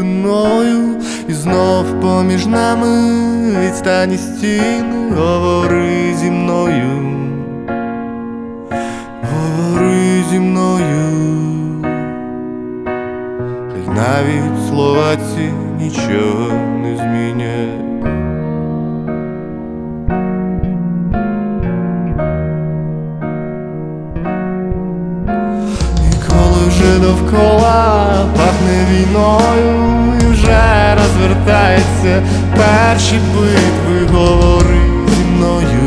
спиною, і знов поміж нами відстані стіни. Говори зі мною, говори зі мною, хай навіть слова ці нічого не змінять. Вже довкола пахне війною, і вже розвертається перші битви. Говори зі мною,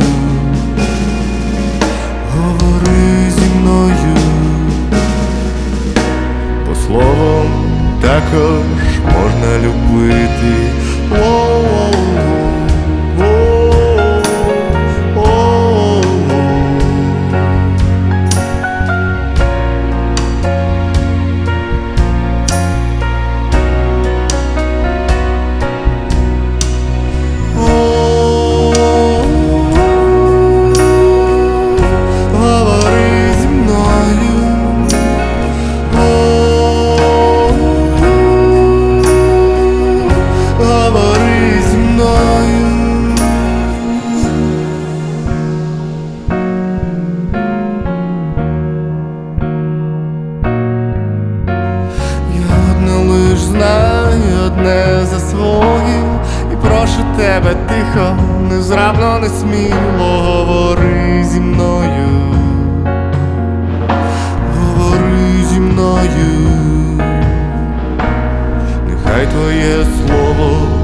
говори зі мною, бо словом також можна любити. Знаю одне засвоїв, і прошу тебе тихо, незграбно, не сміло. Говори зі мною, говори зі мною, нехай твоє слово